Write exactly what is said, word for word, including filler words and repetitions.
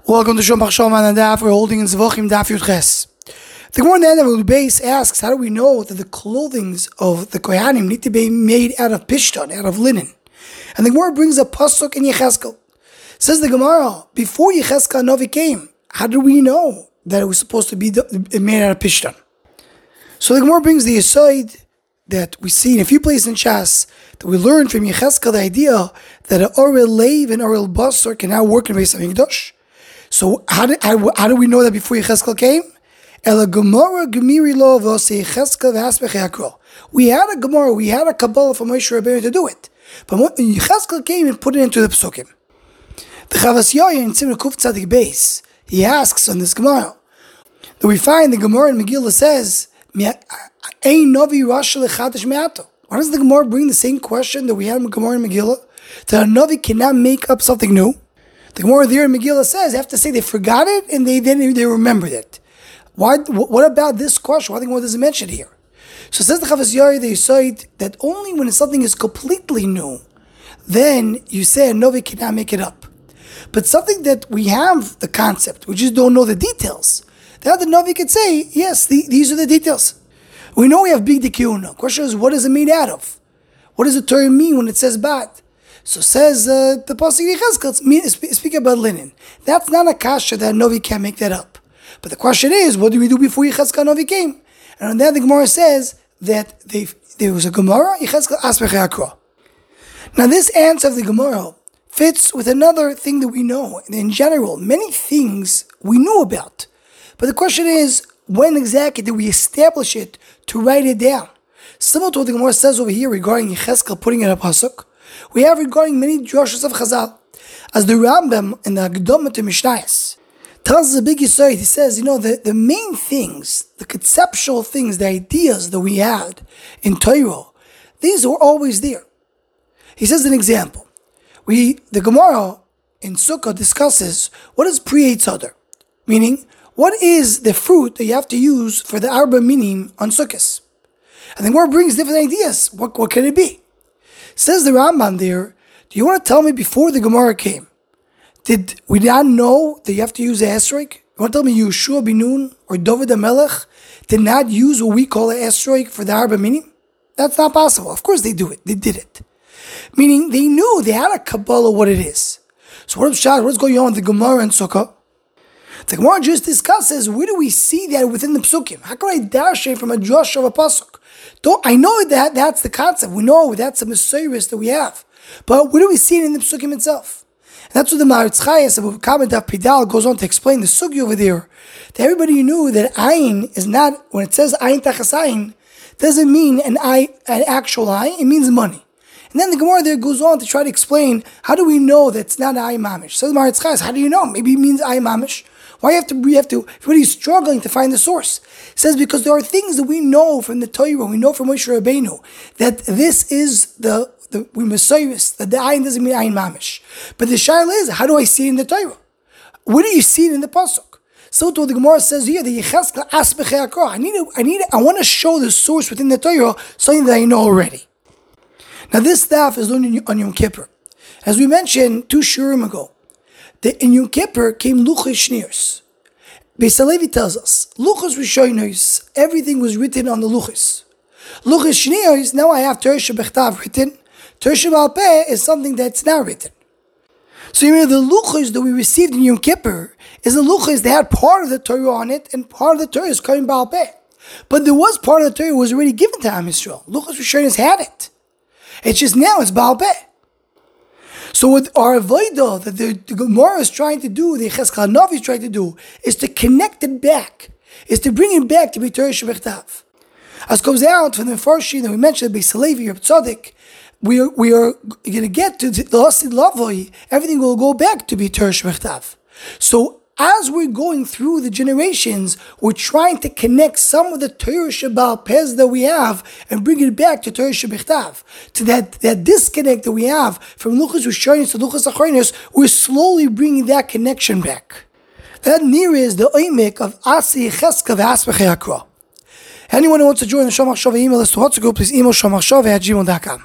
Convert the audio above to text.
Welcome to Shom Machshava and Daf. We're holding in Zvachim Daf Yud Ches. The Gemara in the end of the base asks, how do we know that the clothings of the Kohanim need to be made out of pishtan, out of linen? And the Gemara brings a pasuk in Yecheskel. Says the Gemara, before Yecheskel Novi came, how do we know that it was supposed to be made out of pishtan? So the Gemara brings the aside that we see in a few places in Shas that we learn from Yecheskel the idea that an Orel Leiv and Orel Basar can now work in Beis HaMikdash. So how do, how, how do we know that before Yecheskel came? Ela Gemara Gemiri Lo V'Osei Yecheskel V'Aspech Yakro. We had a Gemara, we had a Kabbalah from Moshe Rabbeinu to do it. But when Yecheskel came and put it into the Pesukim. The Chavas Yair in Tzimra Kuf Tzadik Beis, he asks on this Gemara, that we find the Gemara in Megillah says, Ein Novi Rosh Lechadesh Me'ato. Why does the Gemara bring the same question that we had in Gemara in Megillah? That a Novi cannot make up something new? The Gemara there in Megillah says, they have to say they forgot it and they then they remembered it. Why? What about this question? Why the Gemara doesn't mention it here? So it says the Chavas Yair, they cite that only when something is completely new, then you say a Novi cannot make it up. But something that we have the concept, we just don't know the details. That the Novi could say, yes, the, these are the details. We know we have big dikiyuna. Question is, what is it made out of? What does the Torah mean when it says bat? So says uh, the pasuk Yecheskel, speak about linen. That's not a kasha that Novi can't make that up. But the question is, what do we do before Yecheskel Novi came? And on that the Gemara says that they, there was a Gemara, Yecheskel Aspech Yakro. Now this answer of the Gemara fits with another thing that we know. In general, many things we knew about. But the question is, when exactly did we establish it to write it down? Similar to what the Gemara says over here regarding Yecheskel putting in a pasuk, we have regarding many drashos of Chazal. As the Rambam in the Akdama to Mishnayos tells us a big yesod, he says, you know, the, the main things, the conceptual things, the ideas that we had in Torah, these were always there. He says an example. We, the Gemara in Sukkah discusses what is pre-Eitz Hadar, meaning what is the fruit that you have to use for the Arba Minim on Sukkot. And the Gemara brings different ideas. What, what can it be? Says the Rambam there, do you want to tell me before the Gemara came, did we not know that you have to use a esrog? You want to tell me Yeshua bin Nun or David HaMelech did not use what we call a esrog for the Arba Minim? That's not possible. Of course they do it. They did it. Meaning they knew, they had a Kabbalah what it is. So what is what's going on with the Gemara and Sukkah? The Gemara just discusses, where do we see that within the Pesukim? How can I dash it from a drush of a pasuk? Don't, I know that that's the concept. We know that's a Messiris that we have. But where do we see it in the Pesukim itself? And that's what the Maharitz Chayes of Comment of Pidal goes on to explain the sugi over there. That everybody knew that ayin is not, when it says ayin tachas ayin, doesn't mean an eye, an actual ayin, it means money. And then the Gemara there goes on to try to explain, how do we know that it's not ayin mamish? So the Maharitz Chayes, how do you know? Maybe it means ayin mamish. Why have to, we have to, everybody's struggling to find the source. It says because there are things that we know from the Torah, we know from Moshe Rabbeinu, that this is the, the we Messiahs, that the ayin doesn't mean ayin mamish. But the shaila is, how do I see it in the Torah? Where do you see it in the pasuk? So to what the Gemara says here, the Yecheskel Aspech Yakro, I need, I need, I want to show the source within the Torah, something that I know already. Now this staff is learned on Yom Kippur. As we mentioned two shurim ago, the, in Yom Kippur came Luchos Shnios. Beis HaLevi tells us, Luchos Rishonos, everything was written on the Luchos. Luchos Shnios, now I have Torah Shebechtav written. Torah Sheba'al Peh is something that's now written. So you mean the Luchos that we received in Yom Kippur is the Luchos that had part of the Torah on it, and part of the Torah is coming Ba'al Peh. But there was part of the Torah that was already given to Am Yisrael. Luchos Rishonos had it. It's just now it's Ba'al Peh. So what our avodah that the, the Gemara is trying to do, the Yecheskel Novi is trying to do, is to connect it back, is to bring it back to be Torah Shebechtav. As comes out from the first sheet that we mentioned, Beis HaLevi or Tzaddik, we are, we are going to get to the Hasid Lavoi, everything will go back to be Torah Shebechtav. So as we're going through the generations, we're trying to connect some of the Torah Sheba'al Peh that we have and bring it back to Torah Shebechtav. To that, that disconnect that we have from Luchos Rishonos to Luchos Achronos, we're slowly bringing that connection back. That near is the oimek of Asi Yecheskel V'Aspech Yakro. Anyone who wants to join the Shom Machshava email list to WhatsApp group, please email shom machshava at gmail dot com.